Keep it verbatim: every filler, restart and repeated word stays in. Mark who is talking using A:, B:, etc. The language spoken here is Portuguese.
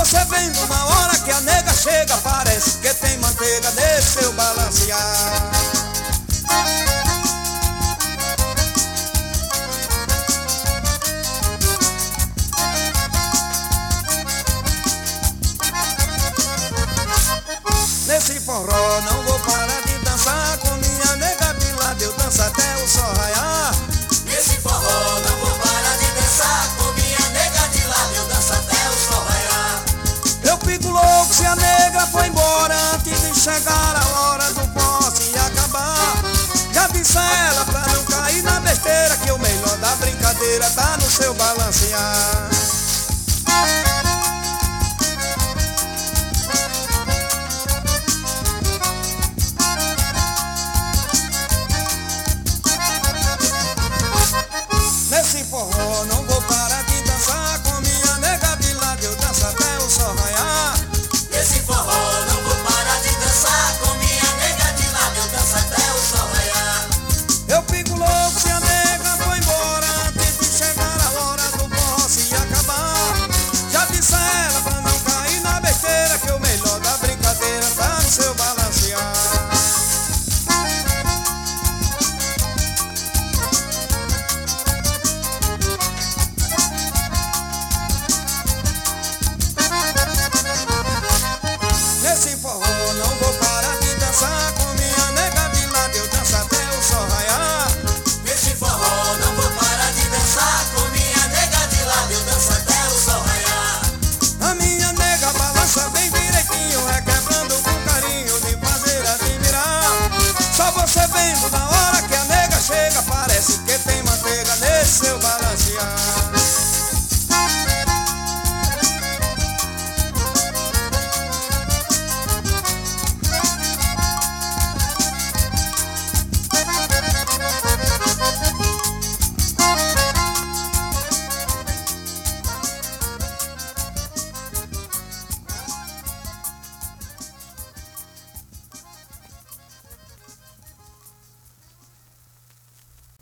A: você vendo na hora que a nega chega, parece que tem manteiga nesse seu balancear. Nesse forró não vou parar de dançar, com minha nega de lado eu danço até o sol raiar.
B: Nesse forró não vou parar de dançar, com minha nega de lado eu danço até o sol raiar.
A: Eu fico louco se a negra foi embora antes de chegar a hora do posse acabar. Já disse a ela pra não cair na besteira, que o melhor da brincadeira tá no seu balancear.